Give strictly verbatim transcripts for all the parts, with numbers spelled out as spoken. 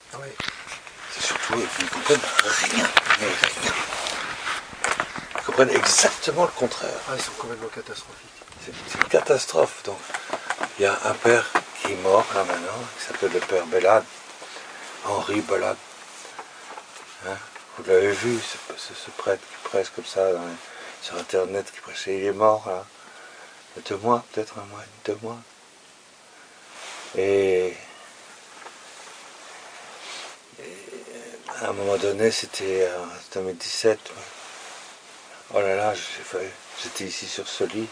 Oui. C'est surtout eux qui ne comprennent rien, mais rien. Ils comprennent exactement le contraire. Ah, ils sont complètement catastrophiques. C'est une catastrophe. Donc, il y a un père qui est mort là maintenant, qui s'appelle le père Bellade, Henri Bellade. Hein, vous l'avez vu, ce, ce, ce prêtre qui prêche comme ça dans les, sur internet, qui prêchait, il est mort là. Il y a deux mois, peut-être un mois, deux mois. Et, et à un moment donné, c'était en deux mille dix-sept. Oh là là, j'étais ici sur ce lit.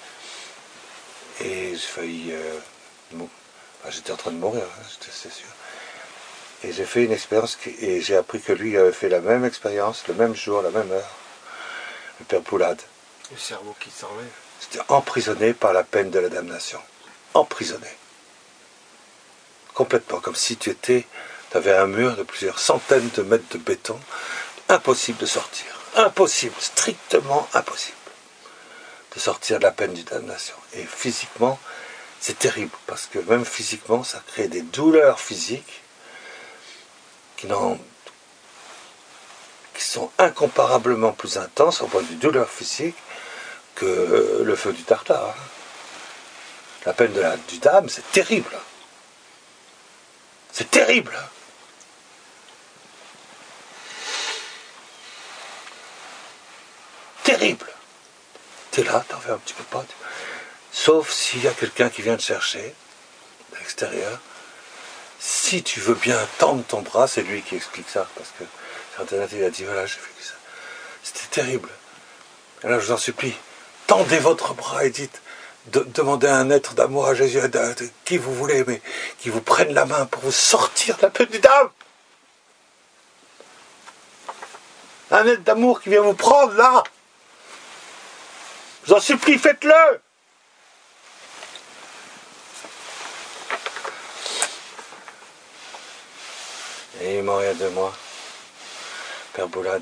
Et j'ai failli... Euh, bon, enfin, j'étais en train de mourir, hein, c'est sûr. Et j'ai fait une expérience, qui, et j'ai appris que lui avait fait la même expérience, le même jour, la même heure. Le père Poulade. Le cerveau qui s'enlève. C'était emprisonné par la peine de la damnation. Emprisonné. Complètement, comme si tu étais... Tu avais un mur de plusieurs centaines de mètres de béton. Impossible de sortir. Impossible, strictement impossible de sortir de la peine de damnation. Et physiquement, c'est terrible, parce que même physiquement, ça crée des douleurs physiques qui, qui sont incomparablement plus intenses au point de vue douleur physique que le feu du Tartare. La peine de la, du dame, c'est terrible. C'est terrible. Terrible. T'es là, t'en fais un petit peu pas. Sauf s'il y a quelqu'un qui vient te chercher, à l'extérieur. Si tu veux bien tendre ton bras, c'est lui qui explique ça, parce que sur internet il a dit voilà, j'ai fait ça. C'était terrible. Alors je vous en supplie, tendez votre bras et dites, de, demandez à un être d'amour à Jésus, de, de, qui vous voulez, mais qui vous prenne la main pour vous sortir de la peine du dame. Un être d'amour qui vient vous prendre là. Je vous en supplie, faites-le. Et il est mort il y a deux mois. Père Boulade.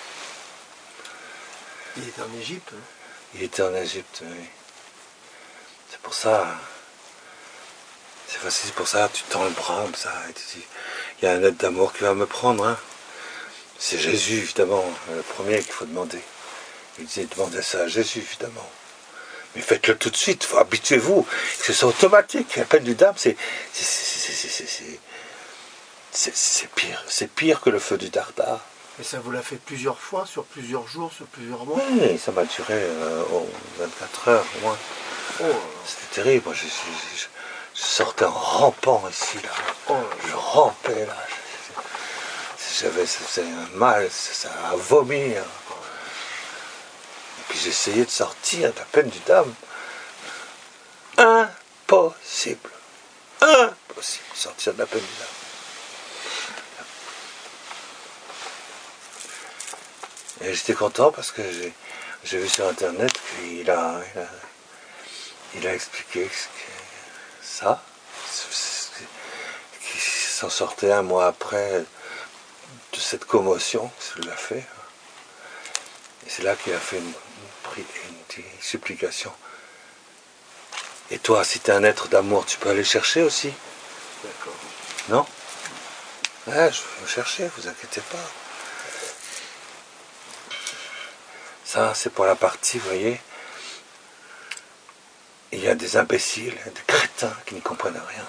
Il était en Égypte. Hein. Il était en Égypte, oui. C'est pour ça. C'est facile, c'est pour ça, tu tends le bras comme ça, et tu dis, il y a un être d'amour qui va me prendre. Hein. C'est Jésus, évidemment, le premier qu'il faut demander. Il disait, demandez ça à Jésus, évidemment. Mais faites-le tout de suite, faut habituez-vous, que c'est automatique. La peine du dame, c'est c'est pire, c'est pire que le feu du Tartare. Et ça vous l'a fait plusieurs fois, sur plusieurs jours, sur plusieurs mois? Oui, ça m'a duré euh, oh, vingt-quatre heures au moins. Oh. C'était terrible, moi je, je, je, je sortais en rampant ici, là. Oh. Je rampais là. J'avais un mal, ça a vomir. Et puis j'essayais de sortir de la peine du dame. Impossible. Impossible de sortir de la peine du dame. Et j'étais content parce que j'ai vu sur internet qu'il a, il a, il a expliqué ça, qu'il s'en sortait un mois après de cette commotion qu'il a fait. Et c'est là qu'il a fait une, une, une, une supplication. Et toi, si tu es un être d'amour, tu peux aller chercher aussi. D'accord. Non? Ouais, je vais chercher, vous inquiétez pas. Ça, c'est pour la partie, vous voyez. Il y a des imbéciles, des crétins qui ne comprennent rien.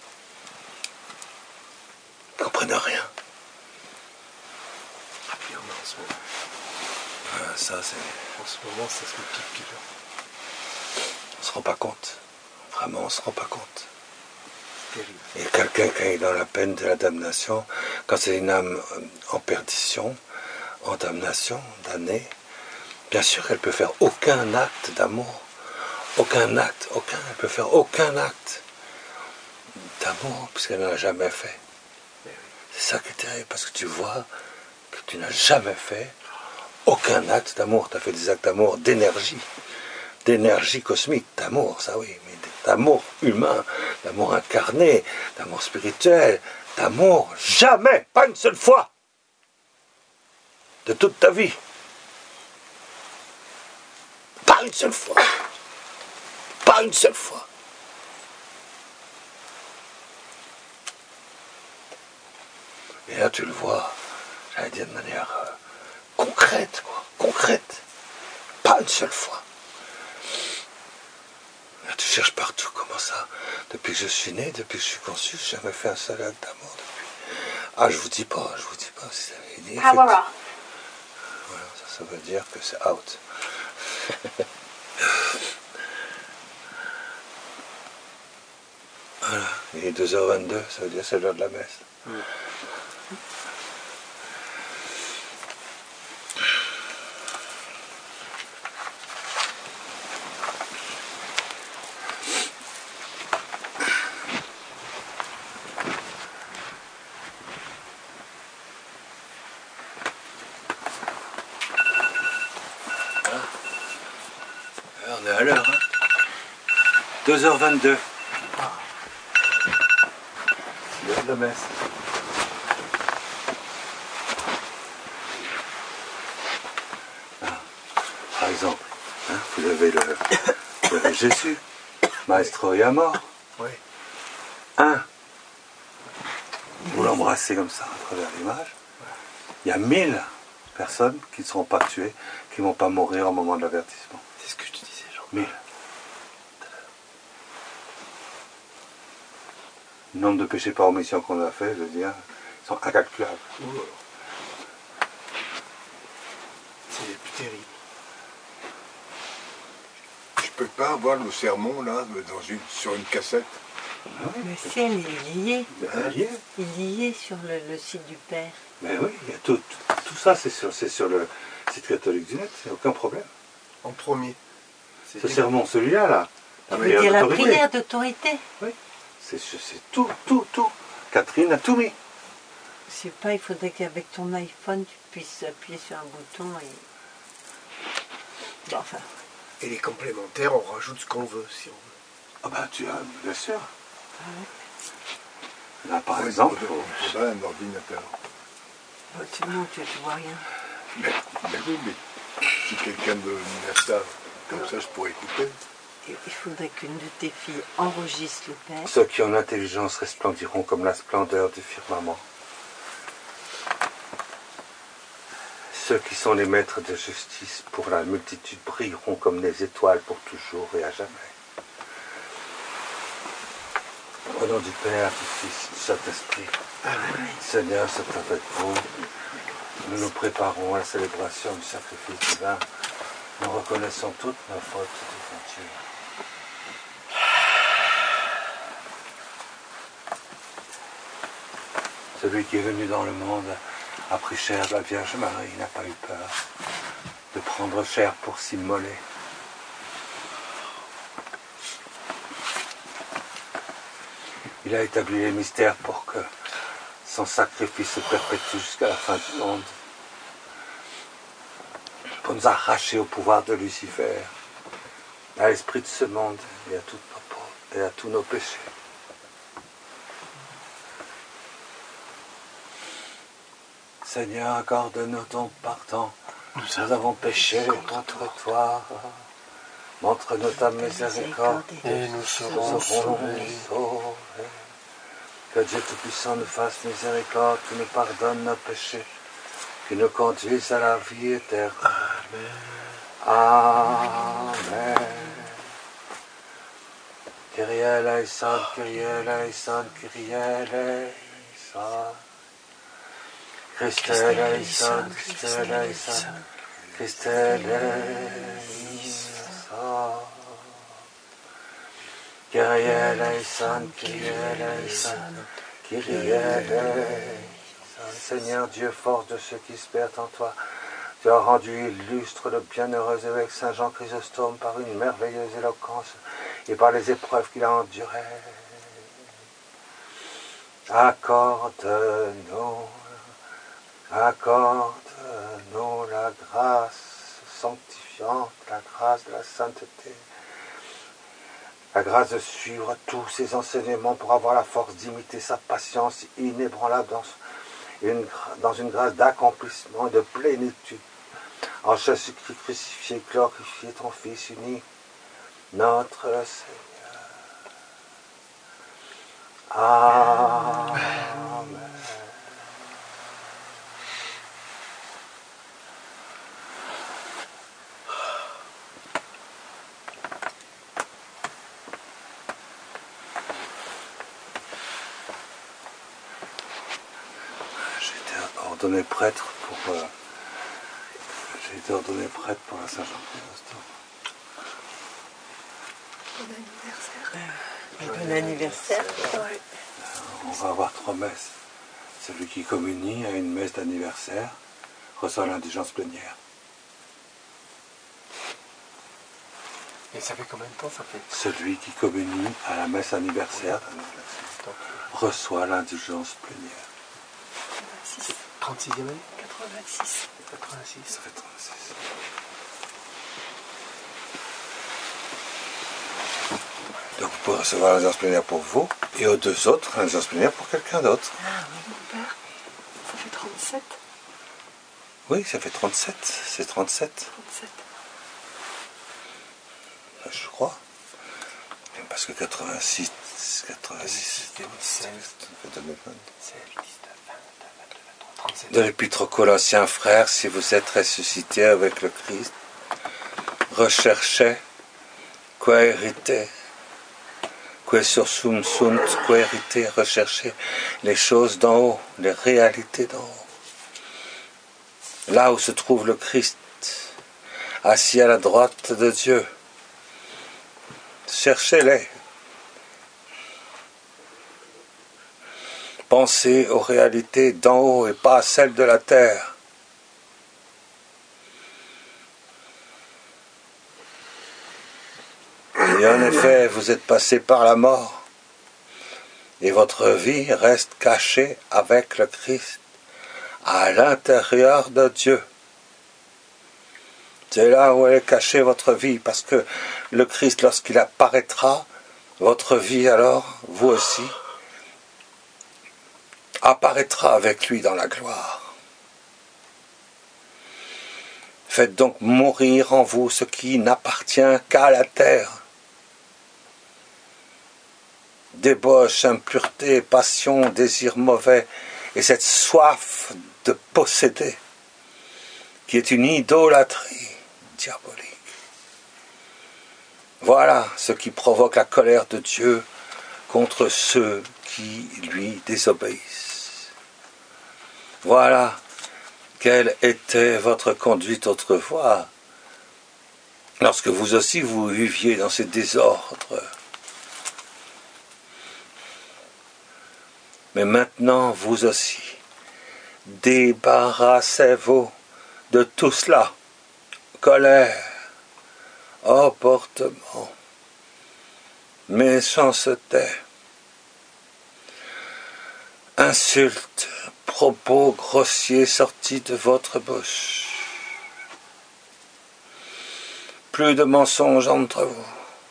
Ils ne comprennent rien. Ah, puis en ce moment. Ah, ça, c'est... En ce moment, ça se multiplie. On ne se rend pas compte. Vraiment, on ne se rend pas compte. Terrible. Et quelqu'un qui est dans la peine de la damnation, quand c'est une âme en perdition, en damnation, damnée, bien sûr, elle ne peut faire aucun acte d'amour. Aucun acte, aucun, elle ne peut faire aucun acte d'amour, puisqu'elle n'en a jamais fait. C'est ça qui est terrible, parce que tu vois que tu n'as jamais fait aucun acte d'amour. Tu as fait des actes d'amour d'énergie, d'énergie cosmique, d'amour, ça oui, mais d'amour humain, d'amour incarné, d'amour spirituel, d'amour, jamais, pas une seule fois, de toute ta vie. Pas une seule fois. Pas une seule fois. Et là, tu le vois, j'allais dire de manière euh, concrète, quoi, concrète. Pas une seule fois. Là, tu cherches partout, comment ça? Depuis que je suis né, depuis que je suis conçu, j'ai jamais fait un seul acte d'amour depuis. Ah, je vous dis pas, je vous dis pas. Si ça veut dire, Power off. Voilà, ça, ça veut dire que c'est out. Voilà, il est deux heures vingt-deux, ça veut dire c'est l'heure de la messe. Mm. On est à l'heure, hein. deux heures vingt-deux. L'heure de messe. Ah, par exemple, hein, vous avez le, vous avez Jésus, Maestro et mort. Oui. Un, vous l'embrassez comme ça à travers l'image. Il y a mille personnes qui ne seront pas tuées, qui ne vont pas mourir au moment de l'avertissement. C'est ce que je te disais, Jean. Mille. Le nombre de péchés par omission qu'on a fait, je veux dire, ils sont incalculables. C'est les plus terribles. Je peux pas avoir le sermon là dans une, sur une cassette. Le ciel est lié. Ben, lié. Il est lié sur le, le site du Père. Mais oui, il y a tout, tout, tout ça, c'est sur, c'est sur le site catholique du net, c'est aucun problème. En premier. Ce sermon, celui-là, là, la Tu veux prière dire la d'autorité. prière d'autorité? Oui, c'est c'est tout, tout, tout. Catherine a tout mis. Je sais pas, il faudrait qu'avec ton iPhone, tu puisses appuyer sur un bouton et... Bon, enfin... Et les complémentaires, on rajoute ce qu'on veut, si on veut. Ah ben, tu as, bien sûr. Ah ouais. Là, par Oui, exemple... il faudrait- il faudrait un ordinateur. Bon, tu montes, tu ne vois rien. Mais, mais oui, mais si quelqu'un me met ça, comme ça je pourrais écouter. Et il faudrait qu'une de tes filles enregistre le Père. Ceux qui ont l'intelligence resplendiront comme la splendeur du firmament. Ceux qui sont les maîtres de justice pour la multitude brilleront comme des étoiles pour toujours et à jamais. Au nom du Père, du Fils, du Saint-Esprit. Amen. Seigneur, c'est avec vous. Nous nous préparons à la célébration du sacrifice divin. Nous reconnaissons toutes nos fautes devant Dieu. Celui qui est venu dans le monde a pris chair de la Vierge Marie, n'a pas eu peur de prendre chair pour s'immoler. Il a établi les mystères pour que son sacrifice se perpétue jusqu'à la fin du monde, pour nous arracher au pouvoir de Lucifer, à l'esprit de ce monde et à, toutes nos, et à tous nos péchés. Seigneur, accorde-nous ton pardon. Nous avons péché contre toi. Montre-nous ta miséricorde Et nous serons sauvés. sauvés. Que Dieu Tout-Puissant nous fasse miséricorde, qu'il nous pardonne nos péchés, qu'il nous conduise à la vie éternelle. Amen. Kyrie eleison, Kyrie eleison, Kyrie eleison. Christe eleison, Christe eleison, Christe eleison. Kyrie eleison, Kyrie eleison, Kyrie eleison. Seigneur Dieu, force de ceux qui se perdent en toi, tu as rendu illustre le bienheureux évêque Saint Jean Chrysostome par une merveilleuse éloquence et par les épreuves qu'il a endurées. Accorde-nous, accorde-nous la grâce sanctifiante, la grâce de la sainteté, la grâce de suivre tous ses enseignements pour avoir la force d'imiter sa patience inébranlable dans une, dans une grâce d'accomplissement et de plénitude. En Jésus-Christ crucifié, glorifié, ton Fils unique, notre Seigneur. Amen. ordonné prêtre pour... Euh, j'ai été ordonné prêtre pour la Saint-Jean-Chrysostome. Bon anniversaire. Bon anniversaire. Ouais. On va avoir trois messes. Celui qui communie à une messe d'anniversaire reçoit l'indulgence plénière. Et ça fait combien de temps ça fait? Celui qui communie à la messe anniversaire reçoit l'indulgence plénière. trente-sixième année? quatre-vingt-six. quatre-vingt-six. Ça fait trente-six. Donc vous pouvez recevoir l'indulgence plénière pour vous et aux deux autres, l'indulgence plénière pour quelqu'un d'autre. Ah oui, mon père, ça fait trente-sept. Oui, ça fait trente-sept. C'est trente-sept. trente-sept. Je crois. Parce que quatre-vingt-six, quatre-vingt-six, deux mille seize, deux mille vingt. trente-sept. De l'Épître aux Colossiens, frères, si vous êtes ressuscités avec le Christ, recherchez quoi hériter, quoi sursum sunt, quoi hériter, recherchez les choses d'en haut, les réalités d'en haut. Là où se trouve le Christ, assis à la droite de Dieu. Cherchez-les. Pensez aux réalités d'en haut et pas à celles de la terre. Et en effet, vous êtes passé par la mort et votre vie reste cachée avec le Christ à l'intérieur de Dieu. C'est là où elle est cachée, votre vie, parce que le Christ, lorsqu'il apparaîtra, votre vie alors, vous aussi, apparaîtra avec lui dans la gloire. Faites donc mourir en vous ce qui n'appartient qu'à la terre. Débauche, impureté, passion, désir mauvais, et cette soif de posséder, qui est une idolâtrie diabolique. Voilà ce qui provoque la colère de Dieu contre ceux qui lui désobéissent. Voilà quelle était votre conduite autrefois, lorsque vous aussi vous viviez dans ces désordres. Mais maintenant, vous aussi, débarrassez-vous de tout cela. Colère, emportement, méchanceté, insultes, propos grossiers sortis de votre bouche. Plus de mensonges entre vous.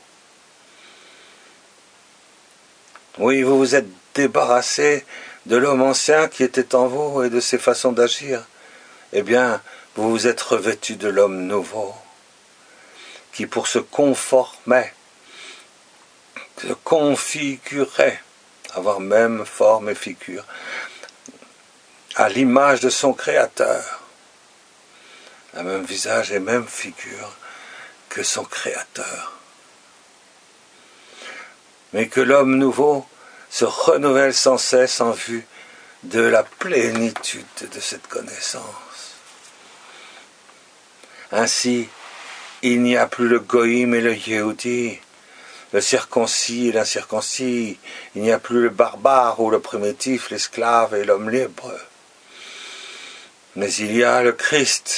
Oui, vous vous êtes débarrassé de l'homme ancien qui était en vous et de ses façons d'agir. Eh bien, vous vous êtes revêtu de l'homme nouveau, qui pour se conformer, se configurer, avoir même forme et figure, à l'image de son Créateur, un même visage et même figure que son Créateur. Mais que l'homme nouveau se renouvelle sans cesse en vue de la plénitude de cette connaissance. Ainsi, il n'y a plus le goïm et le yéhoudi, le circoncis et l'incirconcis, il n'y a plus le barbare ou le primitif, l'esclave et l'homme libre. Mais il y a le Christ,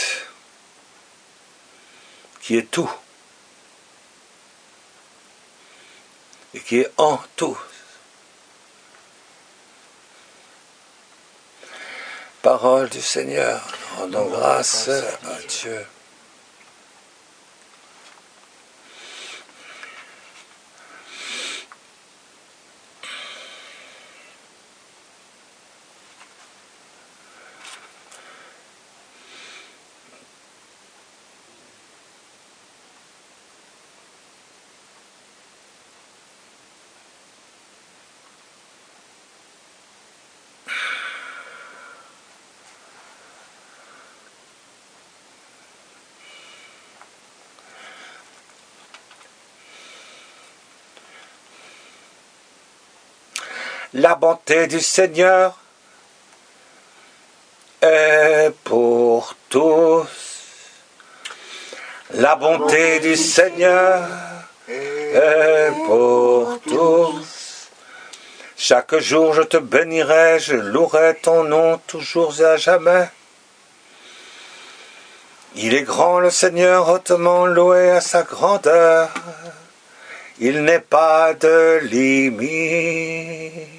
qui est tout, et qui est en tous. Parole du Seigneur, rendons grâce à Dieu. La bonté du Seigneur est pour tous. La bonté du Seigneur est pour tous. Chaque jour je te bénirai, je louerai ton nom toujours et à jamais. Il est grand le Seigneur, hautement loué à sa grandeur. Il n'est pas de limite.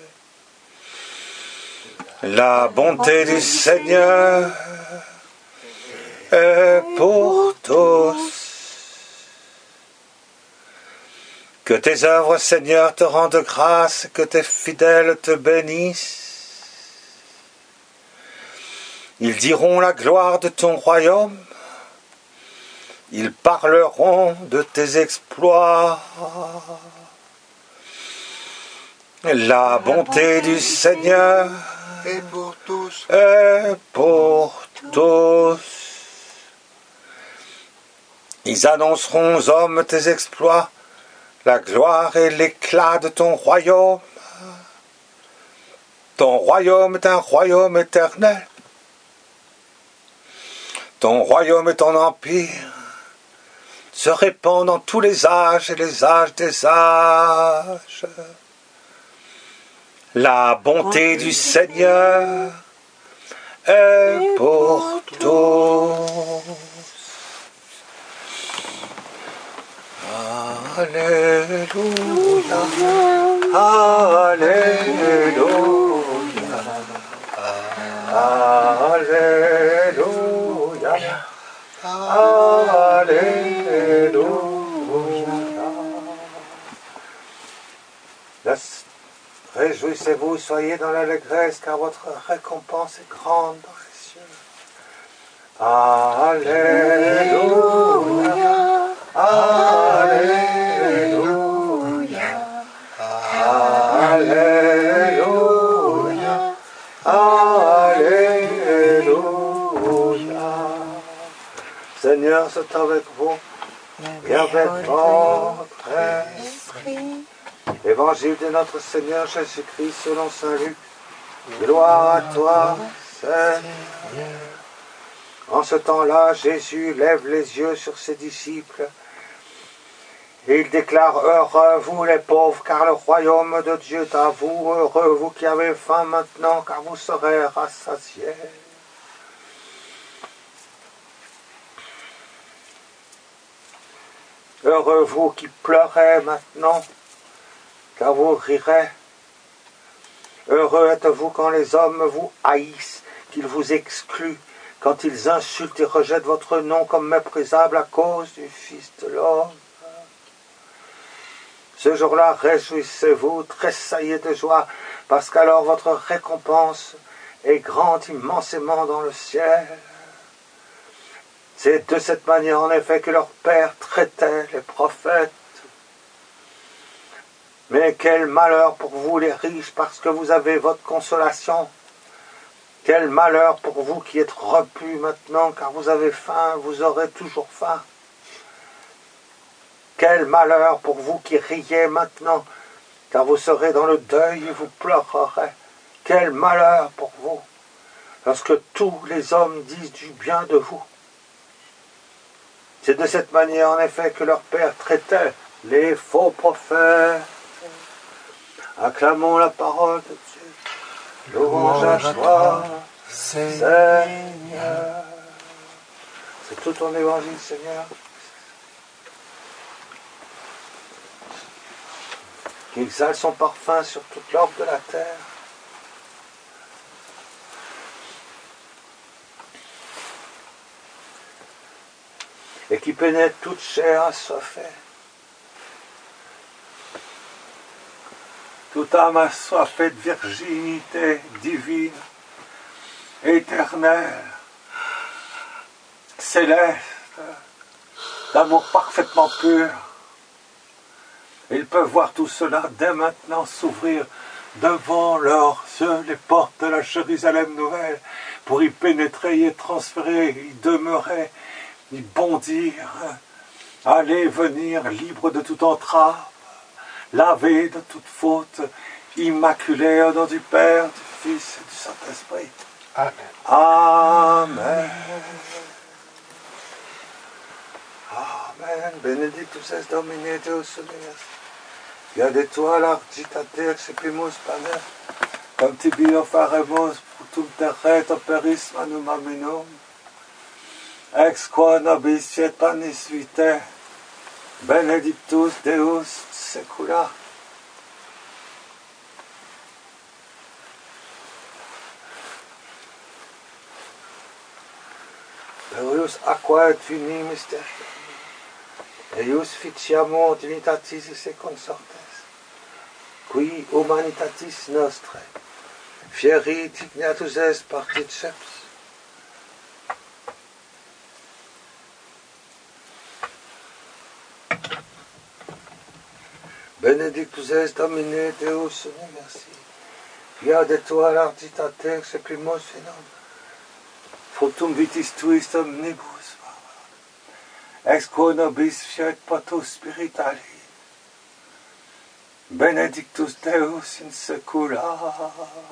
La bonté du Seigneur est pour tous. Que tes œuvres, Seigneur, te rendent grâce, que tes fidèles te bénissent. Ils diront la gloire de ton royaume. Ils parleront de tes exploits. La bonté du Seigneur Et pour tous. est pour tous. Ils annonceront aux hommes tes exploits, la gloire et l'éclat de ton royaume. Ton royaume est un royaume éternel. Ton royaume et ton empire se répand dans tous les âges et les âges des âges. La bonté du Seigneur est pour tous. Alléluia, Alléluia, Alléluia, Alléluia. Réjouissez-vous, soyez dans l'allégresse, car votre récompense est grande dans les cieux. Alléluia, Alléluia, Alléluia, Alléluia. Seigneur, c'est avec vous et avec votre esprit. Évangile de notre Seigneur Jésus-Christ selon saint Luc. Gloire à toi, Seigneur. En ce temps-là, Jésus lève les yeux sur ses disciples et il déclare: heureux vous les pauvres, car le royaume de Dieu est à vous. Heureux vous qui avez faim maintenant, car vous serez rassasiés. Heureux vous qui pleurez maintenant, car vous rirez. Heureux êtes-vous quand les hommes vous haïssent, qu'ils vous excluent, quand ils insultent et rejettent votre nom comme méprisable à cause du Fils de l'homme. Ce jour-là, réjouissez-vous, tressaillez de joie, parce qu'alors votre récompense est grande immensément dans le ciel. C'est de cette manière en effet que leur Père traitait les prophètes. Mais quel malheur pour vous les riches, parce que vous avez votre consolation. Quel malheur pour vous qui êtes repus maintenant, car vous avez faim, vous aurez toujours faim. Quel malheur pour vous qui riez maintenant, car vous serez dans le deuil et vous pleurerez. Quel malheur pour vous, lorsque tous les hommes disent du bien de vous. C'est de cette manière en effet que leur Père traitait les faux prophètes. Acclamons la parole de Dieu. Louange à toi, Seigneur. C'est tout ton évangile, Seigneur. Qui exhale son parfum sur toute l'orbe de la terre. Et qui pénètre toute chair assoiffée. Toute âme assoiffée de virginité divine, éternelle, céleste, d'amour parfaitement pur. Et ils peuvent voir tout cela dès maintenant s'ouvrir devant leurs yeux les portes de la Jérusalem nouvelle pour y pénétrer, y transférer, y demeurer, y bondir, aller, venir, libre de toute entrave, lavé de toute faute, immaculé au nom du Père, du Fils et du Saint-Esprit. Amen. Amen. Amen. Benedictus es Domine Deus unius. Via de tua largitater sepimus panem. Comme tibio faremus putum terreto peris manum aminum. Ex qua nobis fiet panis vitae. Benedictus Deus secula. Eius aqua et vini mysterium. Eius fictiamur divinitatis et consortes. Qui humanitatis nostre. Fieri dignatus est particeps. Benedictus est Domine Deus universi. Via de tua largitater seprimus finom. Fructum vitis tuis omnibus. Ex quo nobis fiat potus spirituali. Benedictus Deus in secula.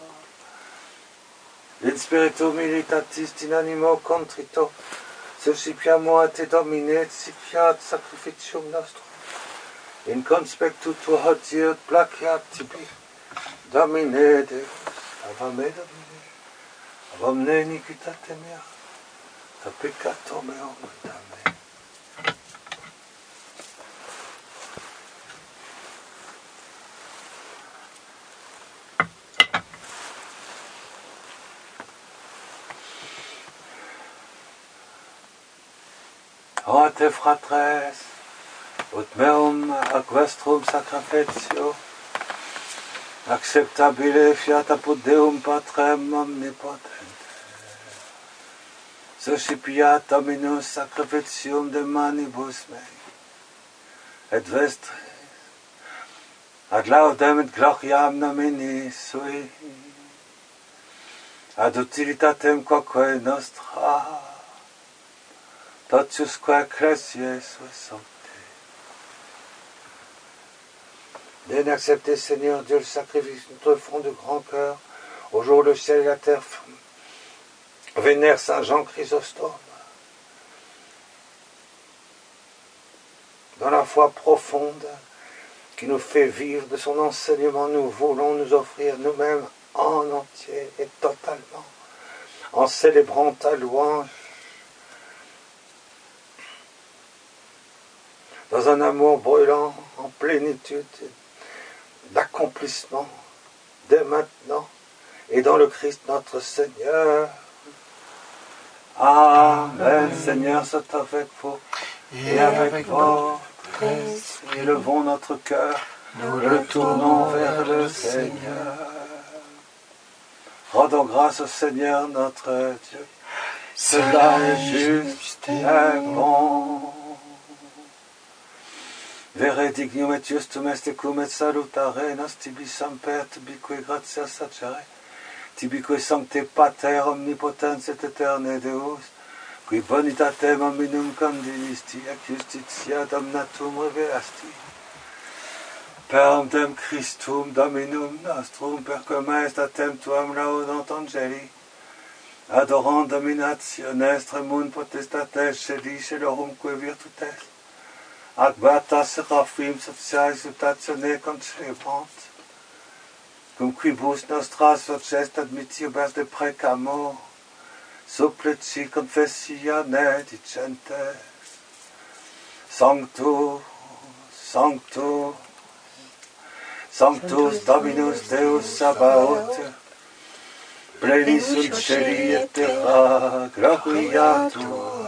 In spiritu militatis in animo contrito. Suscipiamo a te Domine et sifiat sacrificium nostrum. In conspectu tua hodie placiat tibi. Domine Deus. Avame Domine. Omne iniquitate mea, ta peccato meo da me. O te fratres, ut meum ac vestrum sacrificio, acceptabile fiat apud Deum Patrem omnipotent. Suscipiat Dominus sacrificium de manibus mei, et vestris, ad laudem et gloriam nomini sui, ad utilitatem quoque nostra, totiusque ecclesiae sui sancte. Viens accepter, Seigneur Dieu, le sacrifice de notre front de grand cœur, au jour où le ciel et la terre vénèrent Saint Jean Chrysostome. Dans la foi profonde qui nous fait vivre de son enseignement, nous voulons nous offrir nous-mêmes en entier et totalement, en célébrant ta louange, dans un amour brûlant, en plénitude d'accomplissement, dès maintenant, et dans le Christ notre Seigneur. Amen. Seigneur, soit avec vous, et, et avec votre esprit. Élevons notre cœur, nous le tournons vers le Seigneur. Rendons grâce au Seigneur notre Dieu. Cela est juste et bon. Vere dignum et justum est cum et salutare nos tibi semper tibique gratia sacere, tibique sancte pater omnipotens et eterne Deus, qui bonitatem hominum condilisti ac justitia damnatum revelasti. Per dem Christum Dominum nostrum, per cum est atem tuam laudant angeli, adorant dominationes tremunt potestates celi celorumque virtutes, ac beata seraphim sociae salutatione concebrant, cum quibus nostras voces admittibus de precamor, supplici confessione dicentes, Sanctus, Sanctus, Sanctus Dominus Deus Sabaoth, plenis sunt celi et terra, gloria tua.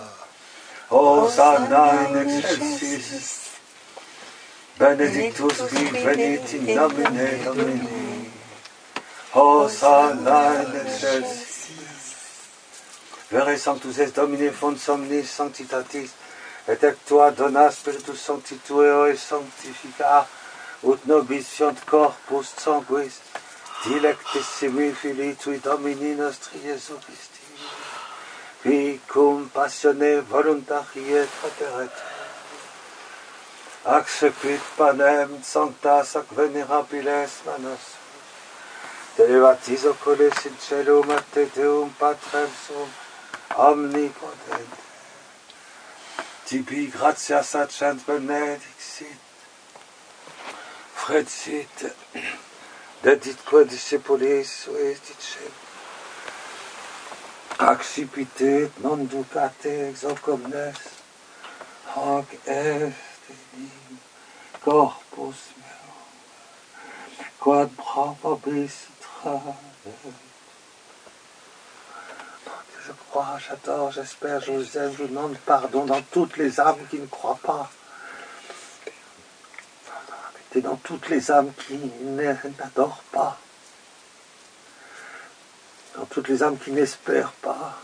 Hosanna in excelsis, benedictus qui venit in nomine Domini. Hosanna in excelsis. Vere sanctus est Domine fons omnis sanctitatis, et ec tua dona spiritus sanctitueo et sanctifica, ut nobis fiont corpus sanguis, dilectissimi filii tui Domini nostri Iesu Christi, qui cum passione voluntarie frateret, ac sequit panem sanctas ac venerabiles manos, te levatis oculis in celum et te deum patrem sum omnipotente. Tibi gratias accent benedixit, frecit, deditque discipulis suis dicem, accipite non ducate ex hoc omnes, hoc est in corpus meum, quod probabis tradet. Je crois, j'adore, j'espère, je vous aime, je vous demande pardon dans toutes les âmes qui ne croient pas. Et dans toutes les âmes qui n'adorent pas. Dans toutes les âmes qui n'espèrent pas.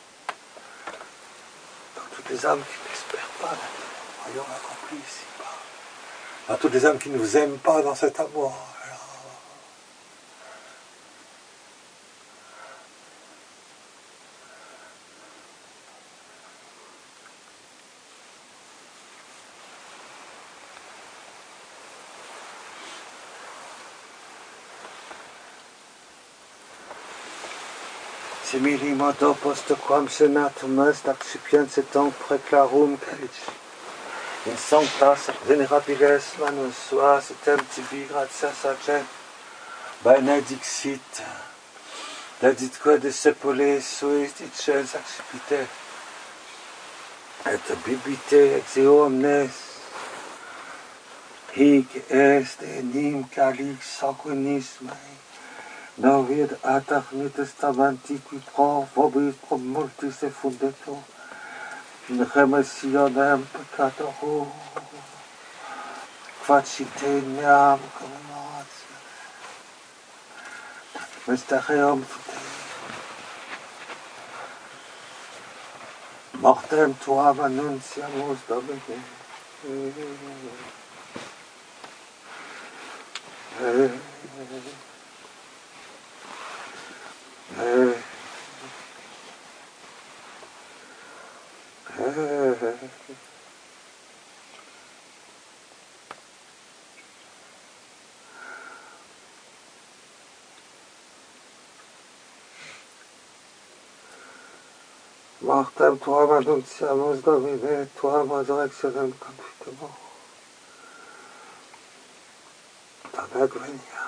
Dans toutes les âmes qui n'espèrent pas le royaume accompli ici-bas. Dans toutes les âmes qui ne vous aiment pas dans cet amour. Simili modo post quam senatum est accipiens et tonc preclarum calici. In sanctas venerabiles manus suas etem tibi gratias agent, benedixit, deditque discipulis suis dicens accipite, et bibite ex eo omnes, hic est enim calix sanguinis mei, Novit atachni testamenti qui pro vobis pro multis effundetur, in remissionem peccatorum, facite meam commemoratio, mysterium fidei, mortem tuam annunciamus Domine. Euh, euh, euh. Mortem tuam annunciamus Domine, tuam resurrectionem confitemur. Ton advenia.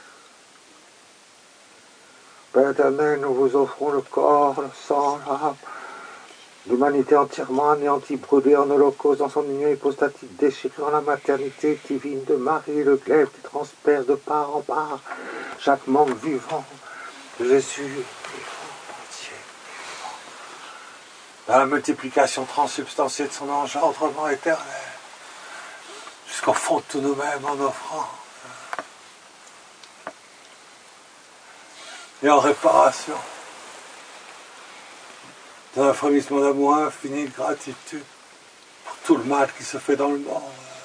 Père éternel, nous vous offrons le corps, le sang, l'âme, l'humanité entièrement anéantie, brûlée en holocauste dans son union hypostatique, déchirée en la maternité divine de Marie, le glaive qui transperce de part en part chaque membre vivant de Jésus, vivant entier, vivant. Dans la multiplication transsubstantiée de son engendrement éternel, jusqu'au fond de tout nous-mêmes en offrant. Et en réparation, dans un frémissement d'amour infini, de gratitude pour tout le mal qui se fait dans le monde.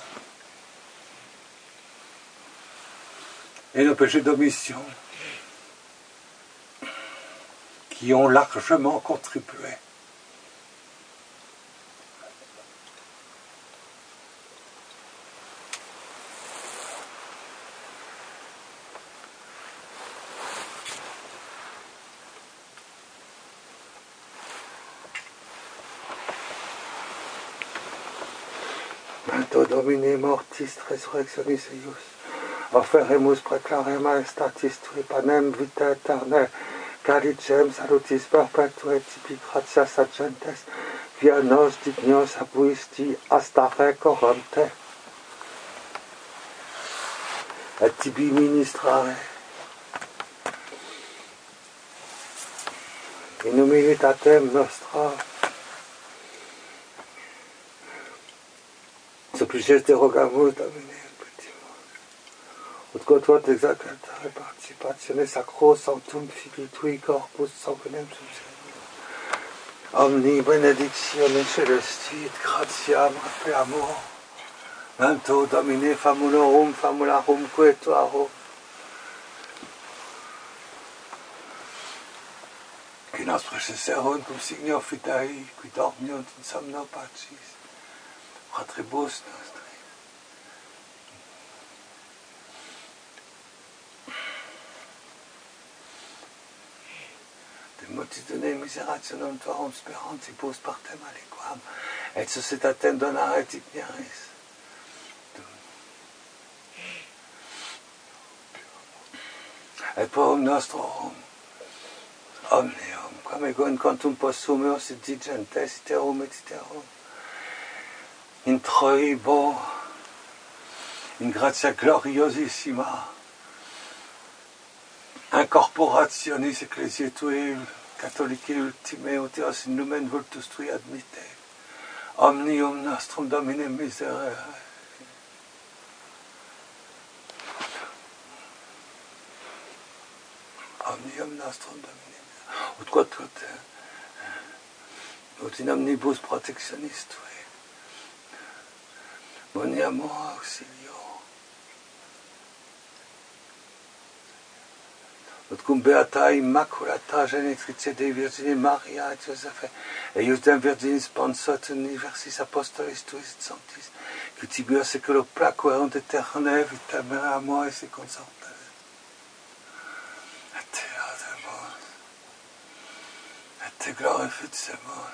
Et nos péchés d'omission qui ont largement contribué. Manto Domine mortis resurrectionis eius, offeremus preclare maestatis tui panem vita aeterne, calicem salutis perpetuae tibi gratias agentes, via nos dignos abuisti astare corrente, et tibi ministrare. In humilitatem nostra, supplices te rogamus, Domine, ut quod exaltare participatione sacro sanctum Filii tui corpus sanguinem subservit. Omni benedictione celesti et gratiam repeamur. Manto Domine famulorum famularum quetuarum. Qui nos praeceserunt cum signo fidei, qui dormiunt in somno pacis. Fratribus nostri. de multitudine miserationum tuarum sperantiibus partem aliquam, et suscitatem donare dignaris. Et porum nostrum omnium, quam ego in contum possumeos et digentes iterum et iterum, introibo in gratia gloriosissima, incorporationis ecclesiae tuae catholicae ultimae uteos in lumen vultus tui admitte, omnium nostrum Domine miserere. Omnium nostrum Domine miserere. Ut quod ut, ut in omnibus protectionis tuae, boniamur auxilio. Ut cum beata immaculata genitrice Dei Virgine Maria et Joseph et iusdem Virginis sponsor universis apostolis tuis et sanctis, qui tibia seculo placuerunt aeterne vitam amoris et consortes. Et te ademus, et te glorificemus.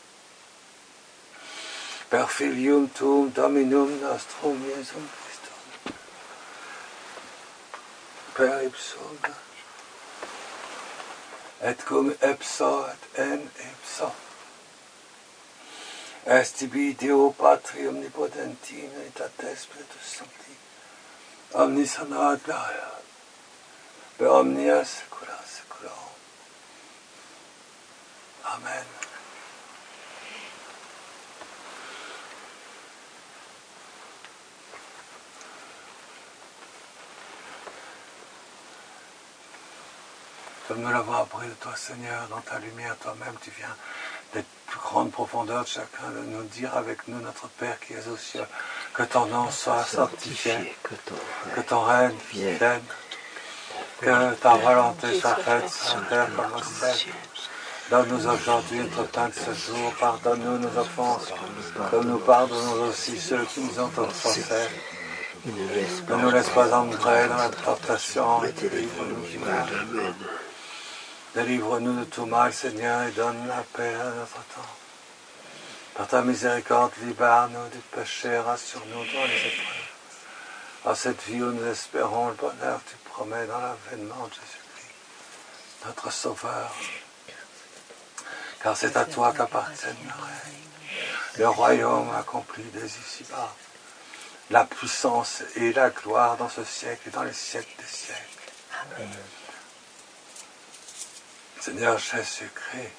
Per filium tuum Dominum nostrum Iesum Christum. Per ipsum et cum ipso et en ipso est tibi Deo Patri omnipotenti unitate Spiritus Sancti omnis honor et gloria per omnia saecula saeculorum. Amen. Comme nous l'avons appris de toi, Seigneur, dans ta lumière, toi-même, tu viens des plus grandes profondeurs de chacun de nous dire avec nous, notre Père qui es aux cieux, que ton nom soit sanctifié, que ton règne vienne, que ta volonté soit faite sur la terre comme au ciel. Donne-nous aujourd'hui notre pain de ce jour, pardonne-nous nos offenses, comme nous pardonnons aussi ceux qui nous ont offensés. Ne nous laisse pas entrer dans la tentation, et délivre-nous du mal. Délivre-nous de tout mal, Seigneur, et donne la paix à notre temps. Par ta miséricorde, libère-nous du péché, rassure-nous dans les épreuves. En cette vie où nous espérons le bonheur que tu promets dans l'avènement de Jésus-Christ, notre Sauveur. Car c'est à toi qu'appartiennent le règne, le royaume accompli dès ici-bas, la puissance et la gloire dans ce siècle et dans les siècles des siècles. Amen. Seigneur Jésus-Christ,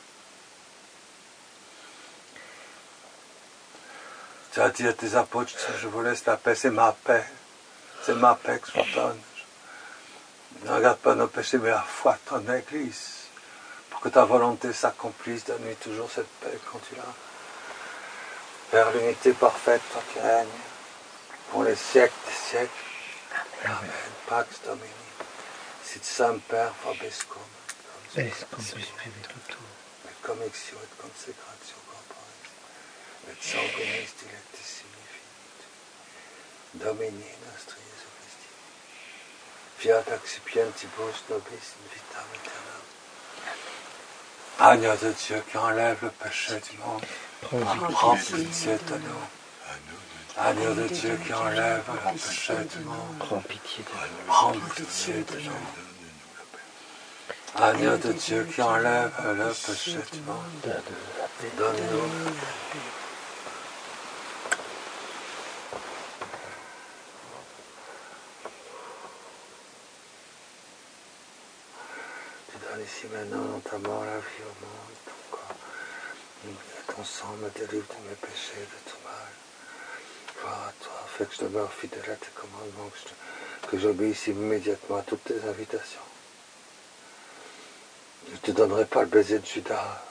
tu as dit à tes apôtres, je vous laisse la paix, c'est ma paix, c'est ma paix que je vous donne. Ne regarde pas nos péchés, mais la foi de ton Église, pour que ta volonté s'accomplisse, donne-lui toujours cette paix quand tu l'as. Vers l'unité parfaite, toi qui règnes, pour les siècles des siècles. Amen. Amen. Pax Domini, sit semper vobiscum. Et cum spiritu tuo. Et cum exio et consecratio corporis. Et sanguinis dilectissimi finit. Domini nostri Jesu Christi. Fiat accipientibus nobis in vitam aeternam. Agneau de Dieu qui enlève le péché du monde, prends pitié de nous. Agneau de Dieu qui enlève le péché du monde, prends pitié de nous. Prends pitié de nous. Agneau de Dieu qui enlève le péché du monde, donne-nous. Tu donnes ici maintenant dans ta mort la vie au monde, ton corps, ton sang me délivre de mes péchés, de tout mal. Gloire à toi, fais que je demeure fidèle à tes commandements, que j'obéisse immédiatement à toutes tes invitations. Je ne te donnerai pas le baiser de Judas.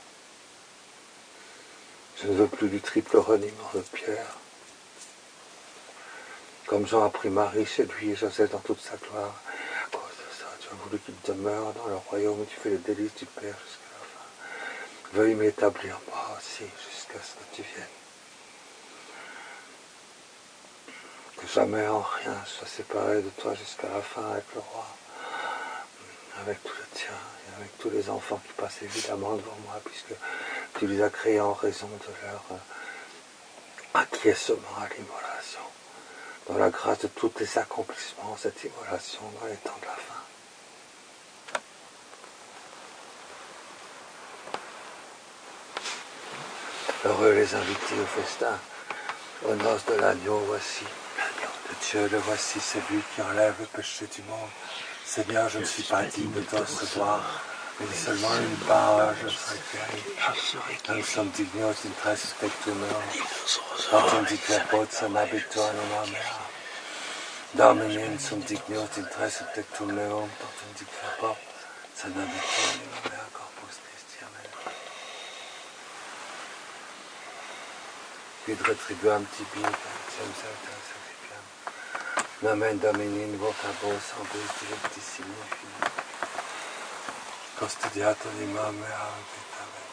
Je ne veux plus du triple reniement de Pierre. Comme Jean a pris Marie chez lui et Joseph dans toute sa gloire. À cause de ça, tu as voulu qu'il demeure dans le royaume où tu fais les délices du Père jusqu'à la fin. Veuille m'établir moi aussi jusqu'à ce que tu viennes. Que jamais en rien je sois séparé de toi jusqu'à la fin avec le roi. avec tout le tien et avec tous les enfants qui passent évidemment devant moi, puisque tu les as créés en raison de leur euh, acquiescement à l'immolation. Dans la grâce de tous les accomplissements, cette immolation dans les temps de la fin. Heureux les invités au festin, aux noces de l'agneau, voici l'agneau de Dieu, le voici, c'est lui qui enlève le péché du monde. Seigneur, je ne suis pas digne de te recevoir, mais dis seulement une parole, je serai guéri. Nous sommes dignos in tres spectunum, autem dicere potsam habituanum amea. Domine sum dignos in tres spectunum, autem dicere potsam habituanum amea corpus Christi. Amen. Quid retribuam tibi, gratiam saltem sacrifiam. Nomen Domini in vocabos ambus directissimi fini. Custodiato lima mea vita. Amen.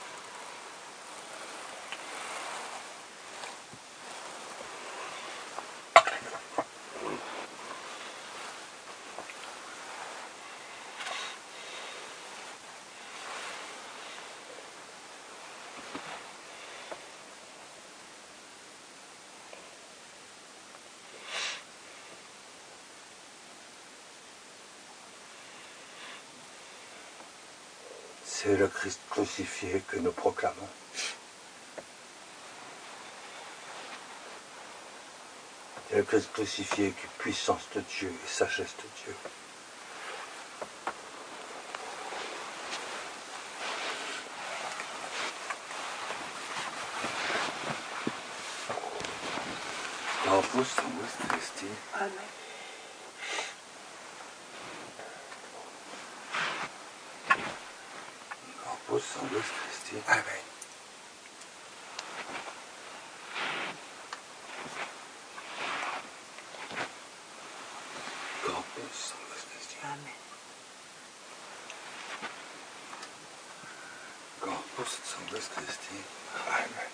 C'est le Christ crucifié que nous proclamons. C'est le Christ crucifié qui est puissance de Dieu et sagesse de Dieu. Corpus Christi. Amen. Corpus Christi. Amen. Corpus Christi. Amen. Corpus Christi. Amen.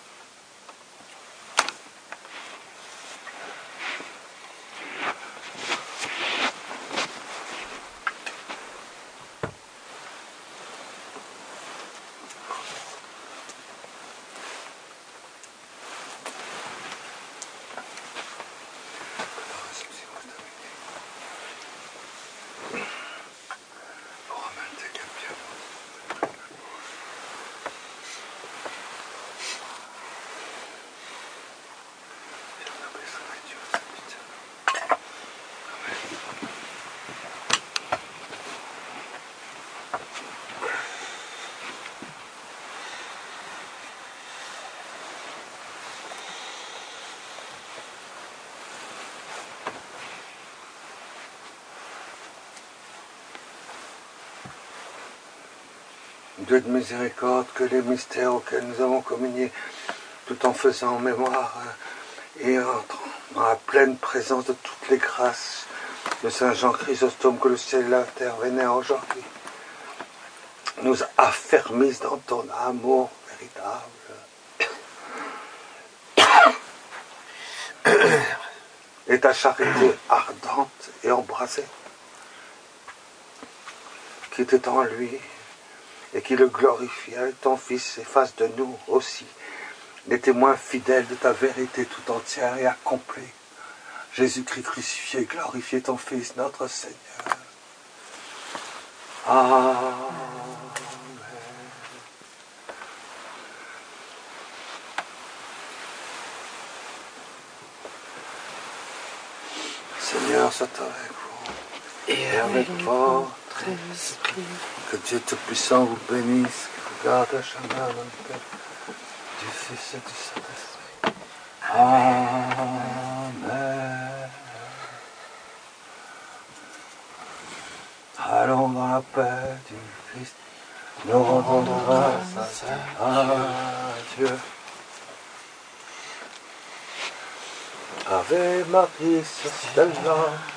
Dieu de miséricorde, que les mystères auxquels nous avons communié, tout en faisant mémoire et entrant dans la pleine présence de toutes les grâces de Saint Jean Chrysostome, que le ciel et la terre vénèrent aujourd'hui, nous affermissent dans ton amour véritable et ta charité ardente et embrasée, qui était en lui, et qui le glorifie avec ton Fils, et fasse de nous aussi les témoins fidèles de ta vérité tout entière et accomplie. Jésus-Christ crucifié, glorifié ton Fils, notre Seigneur. Amen. Seigneur, soit avec vous et avec votre esprit. Que Dieu Tout-Puissant vous bénisse, qui vous garde à jamais dans le Père, du Fils et du Saint-Esprit. Amen. Allons dans la paix du Christ, nous rendons grâce à Dieu. Ave Maria, Stella,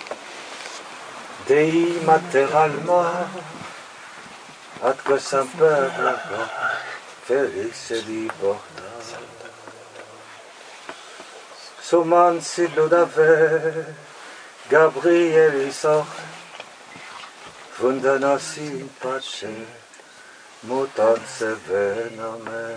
Dei Mater Alma, atque semper felice liberta. Suman sillo d'ave, Gabriel isor, funde nos in pace, mutant se venome.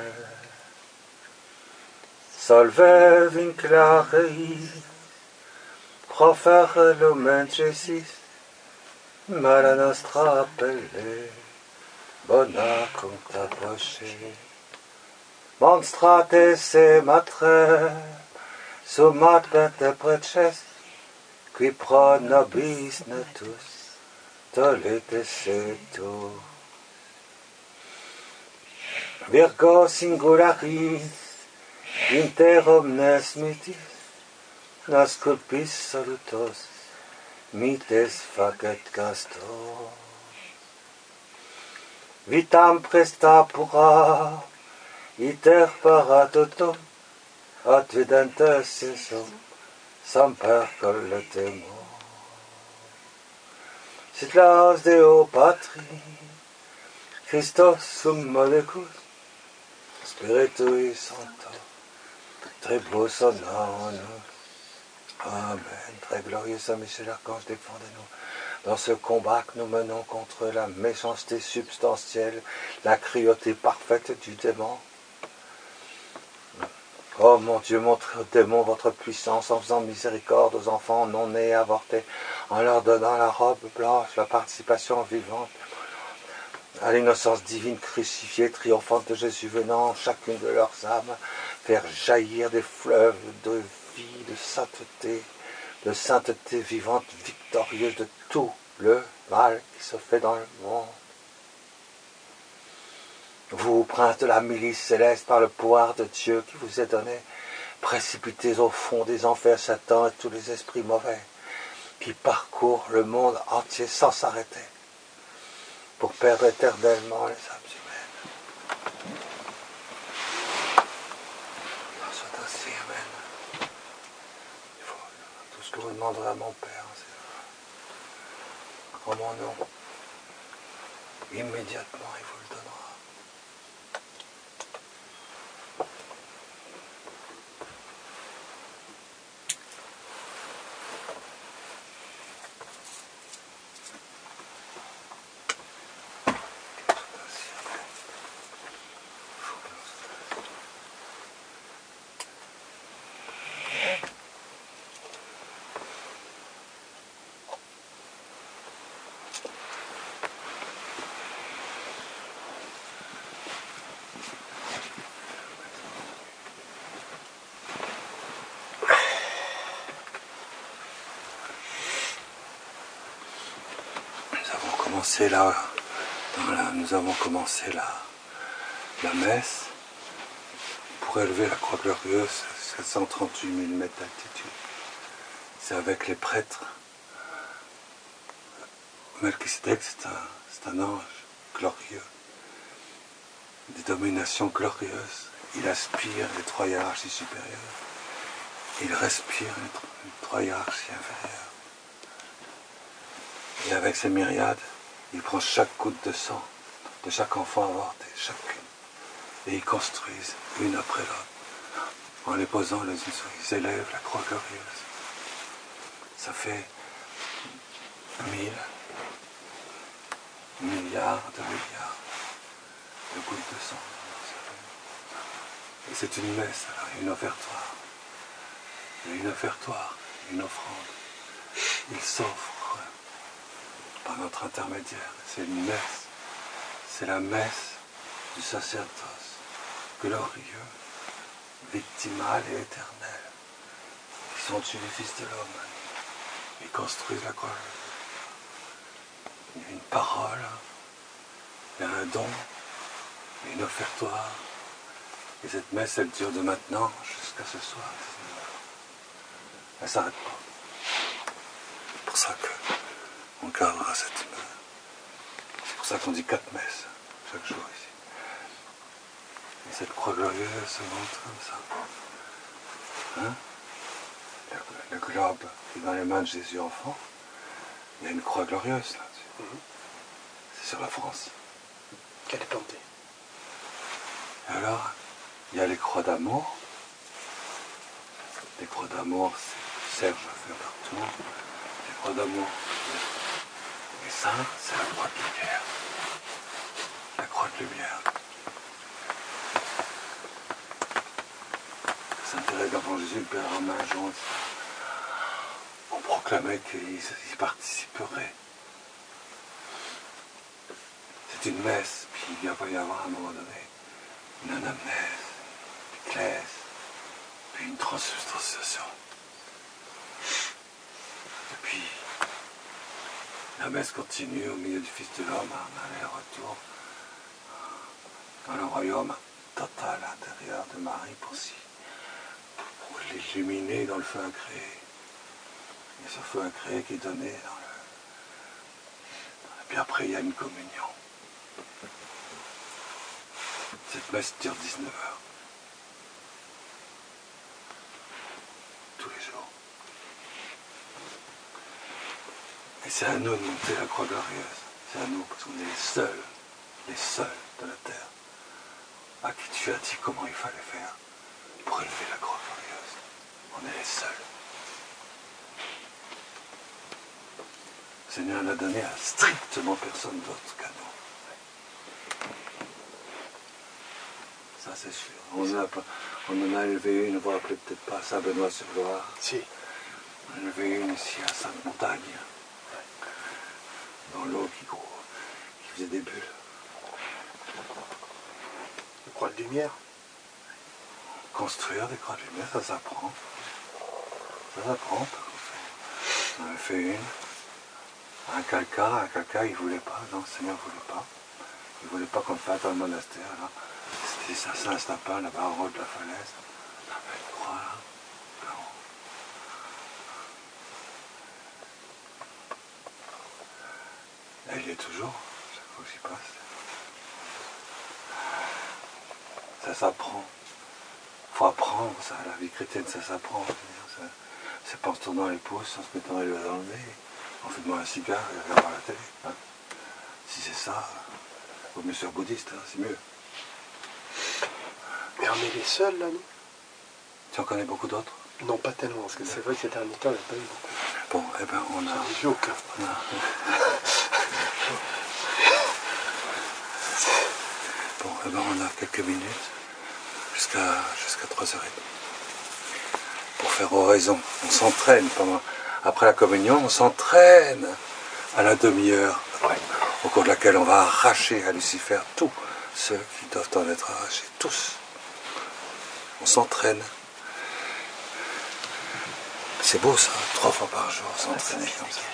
Solve vinclareis, profere lumen cesis, mala nostra appelle, bona conta poche. Monstrate se matre, sumat interpretes, qui pro nobis natus, tolete se tu. Virgo singularis, inter omnes mitis, nos culpis salutos, mites facet castor. Vitam presta pura, iter paratotum, ad videntes sesum, semper colletemo. Sit laus Deo Patri, Christos sum molecus, Spiritui Sancto, Tribus honor. Amen. Très glorieux Saint Michel Archange, défendez-nous dans ce combat que nous menons contre la méchanceté substantielle, la cruauté parfaite du démon. Oh mon Dieu, montre aux démons votre puissance en faisant miséricorde aux enfants non nés et avortés, en leur donnant la robe blanche, la participation vivante à l'innocence divine crucifiée, triomphante de Jésus venant, chacune de leurs âmes, faire jaillir des fleuves de vie, de sainteté, de sainteté vivante, victorieuse de tout le mal qui se fait dans le monde. Vous, prince de la milice céleste, par le pouvoir de Dieu qui vous est donné, précipitez au fond des enfers Satan et tous les esprits mauvais qui parcourent le monde entier sans s'arrêter pour perdre éternellement les âmes humaines. Soit ainsi, amen. Il faut, tout ce que vous demanderez à mon Père, c'est en mon nom. Immédiatement, il vous le donnera. Là, dans la, nous avons commencé la, la messe pour élever la croix glorieuse, sept cent trente-huit millimètres d'altitude. C'est avec les prêtres. Melchisedec, c'est un, c'est un ange glorieux, des dominations glorieuses. Il aspire les trois hiérarchies supérieures. Il respire les trois, les trois hiérarchies inférieures. Et avec ses myriades, il prend chaque goutte de sang de chaque enfant avorté, chacune, et ils construisent une après l'autre, en les posant les unes sur les autres. Ils élèvent la croix glorieuse. Ça fait mille, milliards de milliards de gouttes de sang. Et c'est une messe, alors, une offertoire. Une offertoire, une offrande. Il s'offre par notre intermédiaire. C'est une messe. C'est la messe du sacerdoce glorieux, victimal et éternel, qui sont dessus les fils de l'homme. Ils construisent la croix. Il y a une parole, il y a un don, une offertoire. Et cette messe, elle dure de maintenant jusqu'à ce soir. Elle ne s'arrête pas. C'est pour ça que on gardera cette image. C'est pour ça qu'on dit quatre messes chaque jour ici. Et cette croix glorieuse se montre comme ça. Hein? Le, le globe qui est dans les mains de Jésus enfant, il y a une croix glorieuse là-dessus. Mm-hmm. C'est sur la France. Qu'elle est plantée. Et alors, il y a les croix d'amour. Les croix d'amour, c'est Serge à faire partout. Les croix d'amour. Et Ça, c'est la croix de lumière. La croix de lumière. Saint Thérèse d'Enfant Jésus, le Père en main jaune, on proclamait qu'il participerait. C'est une messe, puis il va y avoir à un moment donné une anamnèse, une claise, puis une transubstantiation. Et puis, la messe continue au milieu du Fils de l'homme, un aller-retour dans le royaume total intérieur de Marie pour, si, pour l'illuminer dans le feu incréé. Et ce feu incréé qui est donné dans le... Et puis après, il y a une communion. Cette messe dure dix-neuf heures. Tous les jours. Et c'est à nous de monter la croix glorieuse. C'est à nous, parce qu'on est les seuls, les seuls de la terre, à qui tu as dit comment il fallait faire pour élever la croix glorieuse. On est les seuls. Le Seigneur l'a donné à strictement personne d'autre qu'à nous. Ça c'est sûr. On, a, on en a élevé une, vous vous rappelez peut-être pas, Saint-Benoît-sur-Loire. Si. On a élevé une ici à Sainte-Montagne. Dans l'eau qui, qui faisait des bulles. Une croix de lumière. Construire des croix de lumière, ça s'apprend. Ça s'apprend. On avait fait une. Un calca, un calca, il ne voulait pas. Non, le Seigneur ne voulait pas. Il ne voulait pas qu'on le fasse dans le monastère. Là. C'était ça, ça, un sapin là-bas en haut de la falaise. On avait une croix là. là-haut. Là, il y est toujours. Chaque fois que j'y passe. Ça s'apprend. Il faut apprendre ça. La vie chrétienne, ça s'apprend. C'est pas en se tournant les pouces, en se mettant les doigts dans le nez, en fumant un cigare et en regardant la télé. Hein. Si c'est ça, il vaut mieux ser bouddhiste, hein, c'est mieux. Mais on est les seuls là, nous. Tu en connais beaucoup d'autres? Non, pas tellement, parce que c'est vrai que ces derniers temps, il n'y a pas eu beaucoup. Bon, eh ben on a... C'est des jokes. On a... Bon, eh ben on a quelques minutes, jusqu'à jusqu'à trois heures trente. Pour faire oraison. On s'entraîne pendant... Après la communion, on s'entraîne à la demi-heure, Ouais. au cours de laquelle on va arracher à Lucifer tous ceux qui doivent en être arrachés. Tous. On s'entraîne. C'est beau ça, trois fois par jour, s'entraîner comme ça.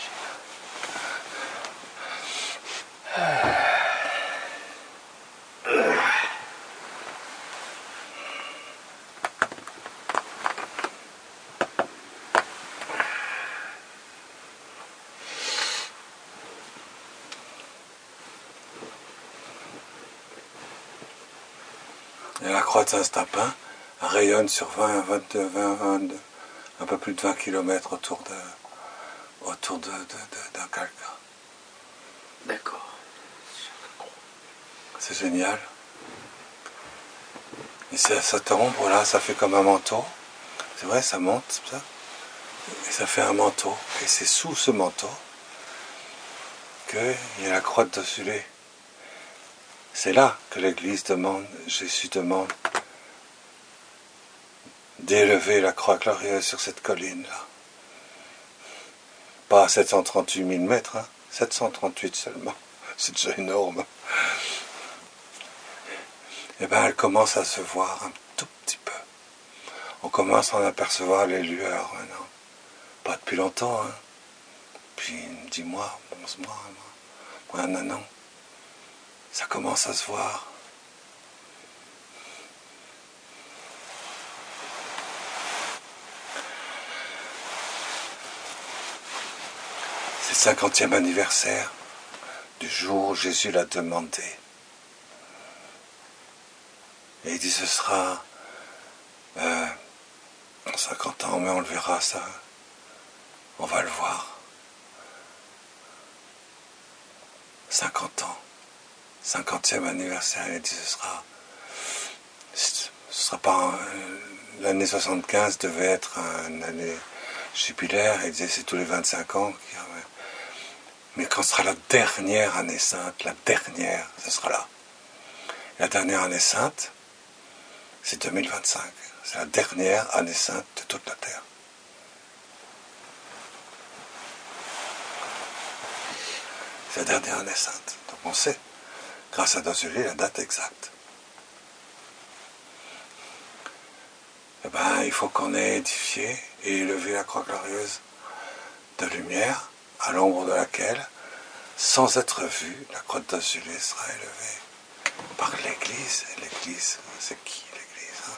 Et la croix de Saint-Stapin rayonne sur vingt, vingt-deux, vingt, vingt-deux, un peu plus de vingt kilomètres autour de, autour de, de, de, d'un calca. D'accord. C'est génial. Et ça, ça tombe, voilà, ça fait comme un manteau. C'est vrai, ça monte, c'est ça. Et ça fait un manteau. Et c'est sous ce manteau qu'il y a la croix de Dossulé. C'est là que l'Église demande, Jésus demande, d'élever la croix glorieuse sur cette colline-là. Pas à sept cent trente-huit mille mètres, hein, sept cent trente-huit seulement. C'est déjà énorme. Et bien elle commence à se voir un tout petit peu. On commence à en apercevoir les lueurs maintenant. Pas depuis longtemps, hein. Puis dix mois, onze mois, un an, un an. Ça commence à se voir. C'est le cinquantième anniversaire du jour où Jésus l'a demandé. Et il dit ce sera euh, en cinquante ans, mais on le verra ça. On va le voir. cinquante ans. cinquantième anniversaire, il dit ce sera, ce sera pas, euh, l'année soixante-quinze devait être une année jubilaire, il disait c'est tous les vingt-cinq ans, Mais quand sera la dernière année sainte, la dernière, ce sera là. La dernière année sainte, c'est deux mille vingt-cinq. C'est la dernière année sainte de toute la Terre. C'est la dernière année sainte. Donc on sait, grâce à Dazuli, la date exacte. Eh ben, il faut qu'on ait édifié et élevé la croix glorieuse de lumière, à l'ombre de laquelle, sans être vue, la croix de Dazuli sera élevée par l'Église. Et l'Église, c'est qui l'Église, hein?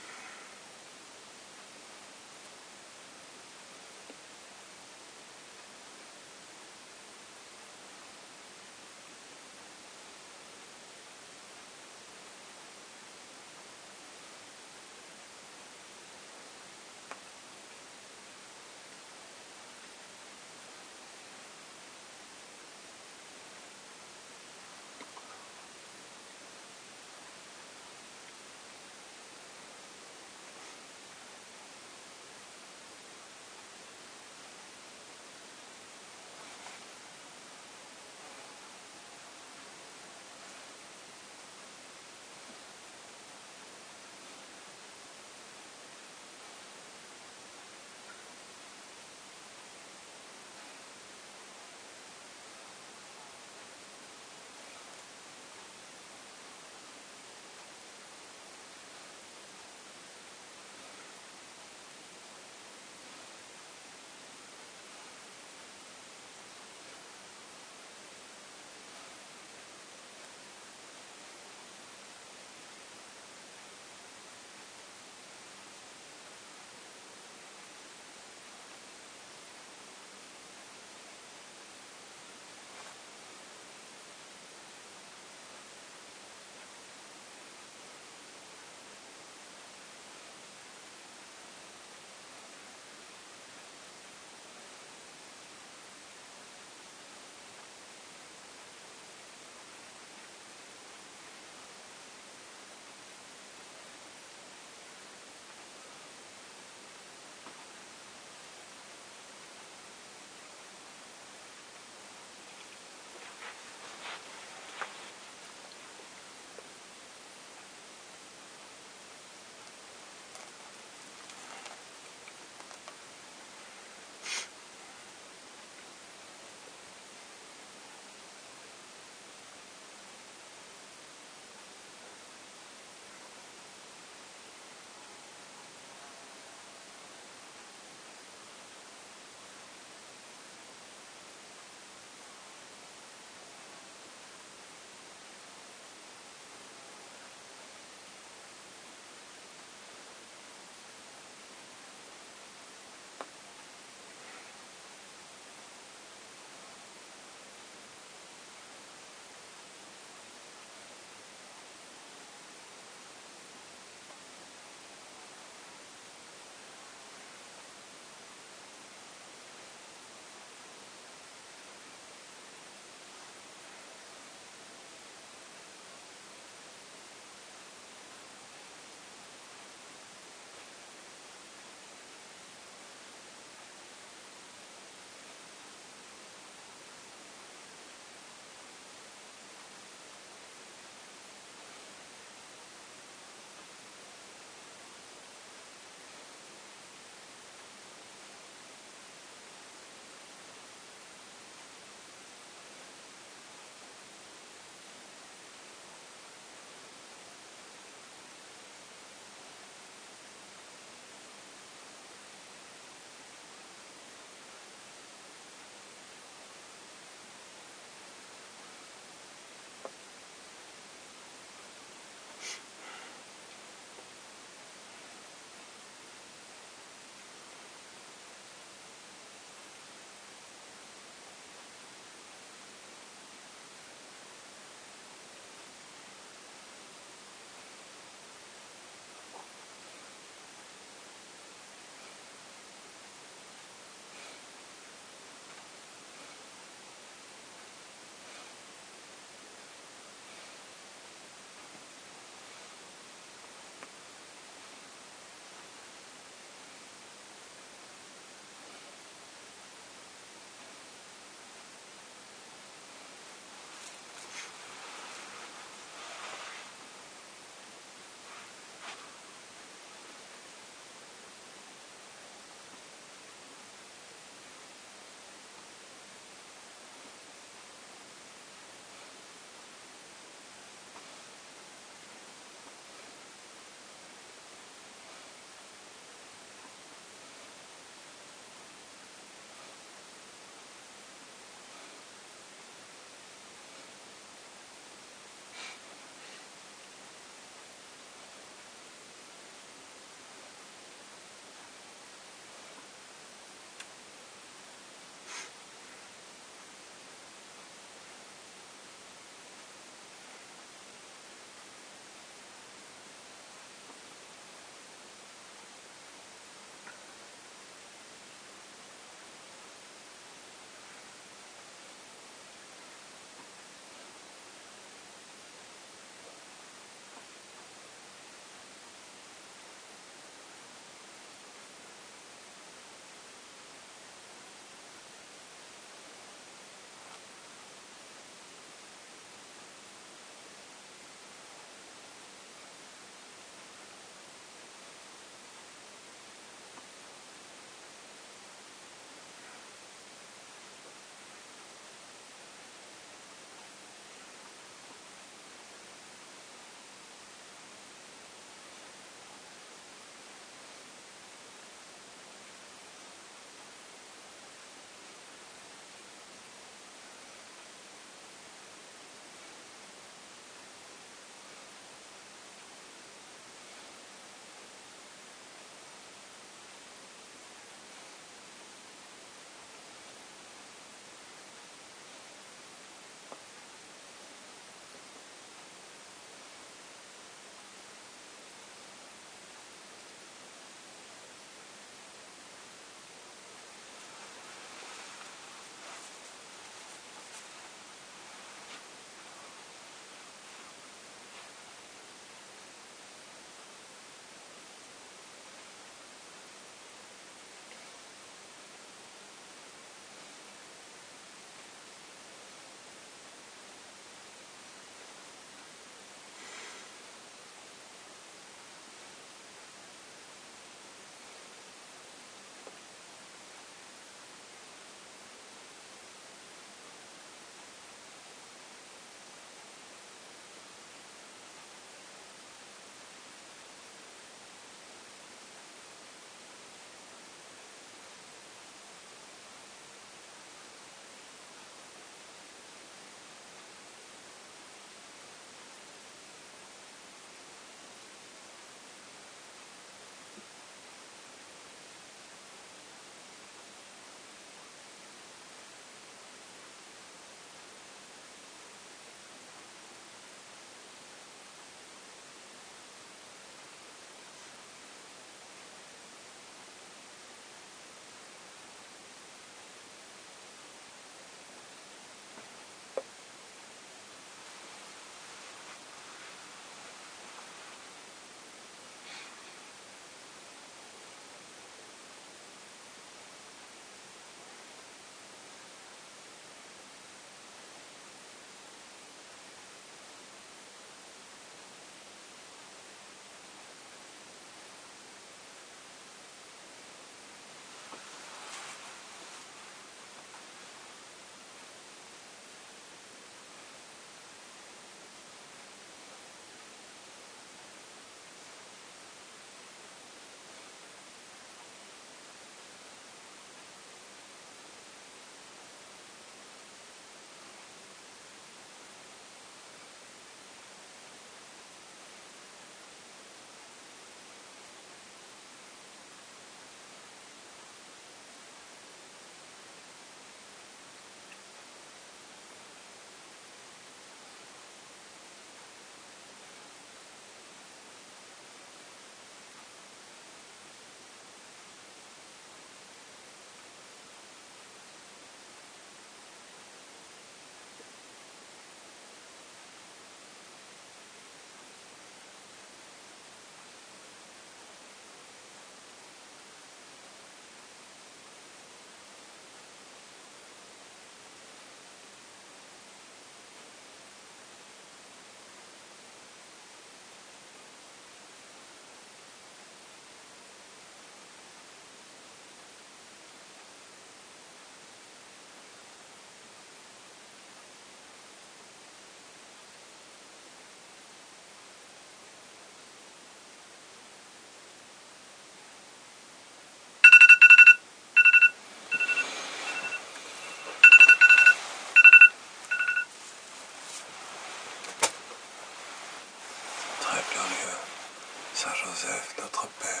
Joseph, notre Père,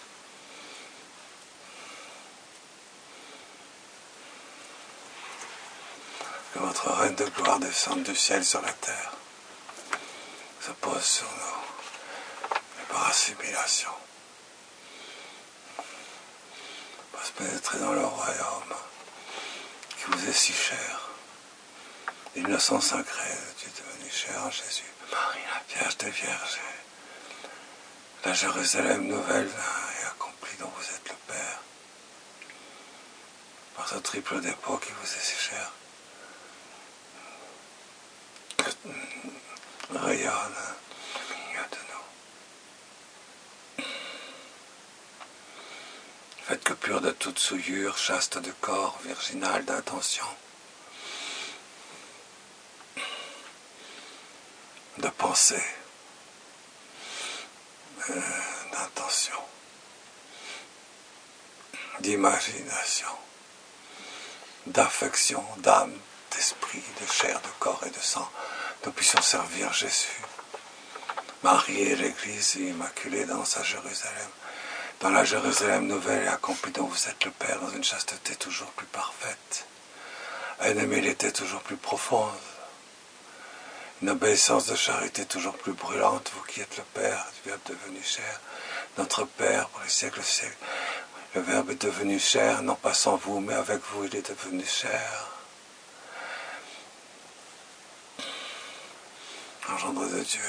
que votre règne de gloire descende du ciel sur la terre, se pose sur nous, et par assimilation, passe pénétrer dans le royaume qui vous est si cher, l'innocence sacrée de Dieu devenu cher en Jésus, Marie, la Vierge des Vierges, la Jérusalem nouvelle et accomplie dont vous êtes le Père, par ce triple dépôt qui vous est si cher, que rayonne au milieu de nous. Faites que pur de toute souillure, chaste de corps, virginal d'intention, de pensée, euh, d'intention, d'imagination, d'affection, d'âme, d'esprit, de chair, de corps et de sang, nous puissions servir Jésus, Marie et l'Église immaculée dans sa Jérusalem, dans la Jérusalem nouvelle et accomplie dont vous êtes le Père, dans une chasteté toujours plus parfaite, une humilité toujours plus profonde, une obéissance de charité toujours plus brûlante, vous qui êtes le Père, du Verbe devenu chair, notre Père pour les siècles siècles. Le Verbe est devenu chair, non pas sans vous, mais avec vous, il est devenu chair. Engendre de Dieu.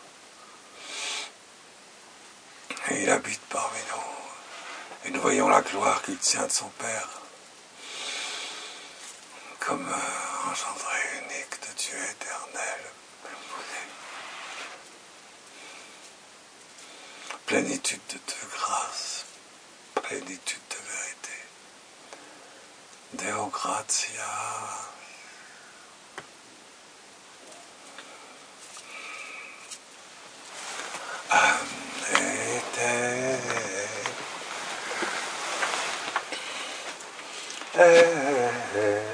Et il habite parmi nous. Et nous voyons la gloire qu'il tient de son Père, comme euh, engendré unique de Dieu éternel. Plénitude de grâce, plénitude de vérité. Deo gratia. Amete. Eh, eh,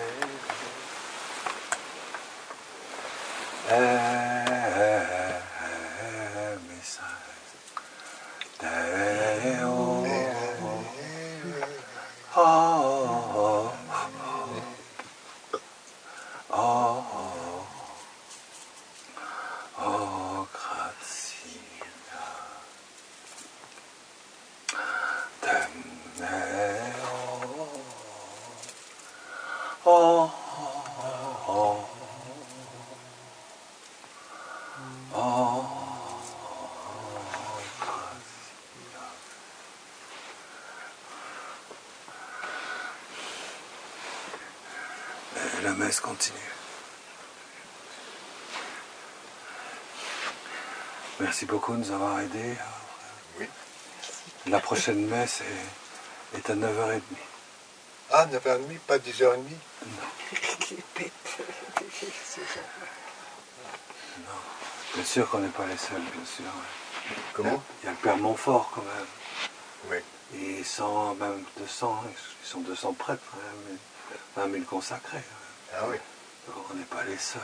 La messe continue. Merci beaucoup de nous avoir aidés. Oui. La prochaine messe est, est à neuf heures trente. Ah, neuf heures trente, pas dix heures trente? Non. Bien sûr qu'on n'est pas les seuls, bien sûr. Comment? Il y a le Père Montfort quand même. Oui. Et cent, même deux cents, ils sont deux cents prêtres, hein, vingt mille consacrés. Ah oui. Donc on n'est pas les seuls.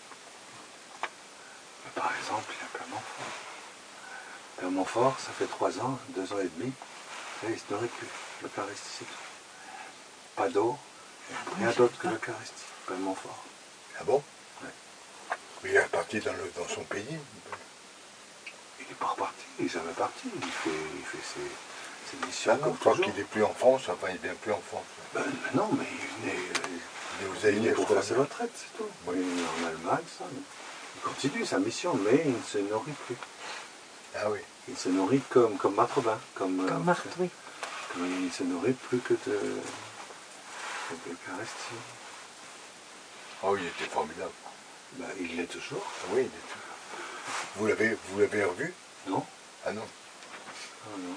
Mais par exemple, il y a Père Montfort. Père Montfort, ça fait trois ans, deux ans et demi, et il se nourrit que l'Eucharistie, c'est tout. Pas d'eau, rien d'autre que l'Eucharistie. Père Montfort. Ah bon? Oui. Mais il est reparti dans, le, dans son pays. Il n'est pas reparti, il n'est jamais parti. Il fait, il fait ses, ses missions Ah non, comme je crois toujours. qu'il n'est plus en France, enfin il vient plus en France. Ben, non, mais il est, Il est aux il est Aïeux, pour je faire ses crois. retraites, c'est tout. Oui. Il est en Allemagne, ça. Il continue sa mission, mais il ne se nourrit plus. Ah oui. Il se nourrit comme, comme Maître Robin, comme, Comme euh, Marthe, oui. comme il ne se nourrit plus que de, de l'Eucharistie. Oh, il était formidable. Ben, il l'est toujours. Ah oui, il est tout. Vous l'avez, vous l'avez revu? Non? Ah non. Ah non.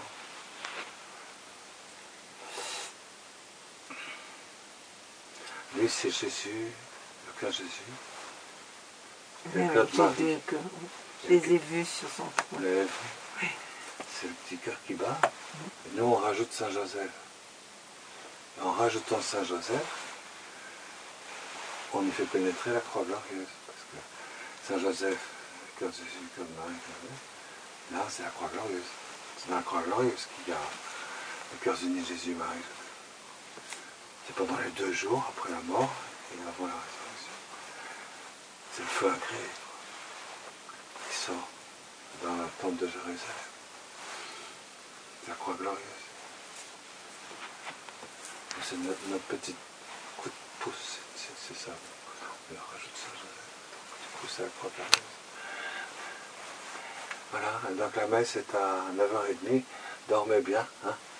Lui, c'est Jésus, le cœur Jésus. Oui, Le oui, cœur de les Marie. deux, que- je les ai vus sur son front. Lève. C'est le petit cœur qui bat. Et nous, on rajoute Saint-Joseph. Et en rajoutant Saint-Joseph, on y fait pénétrer la croix glorieuse. Parce que Saint-Joseph, le cœur de Jésus, comme Marie, comme Joseph, là, c'est la croix glorieuse. C'est dans la croix glorieuse qu'il y a le cœur uni de Jésus-Marie. C'est pendant les deux jours après la mort et avant la résurrection. C'est le feu agréé qui sort dans la tente de Jérusalem. C'est la croix glorieuse. C'est notre, notre petit coup de pouce, c'est ça. On leur rajoute ça, petit pouce à la croix glorieuse. Voilà, donc la messe est à neuf heures trente. Dormez bien, hein.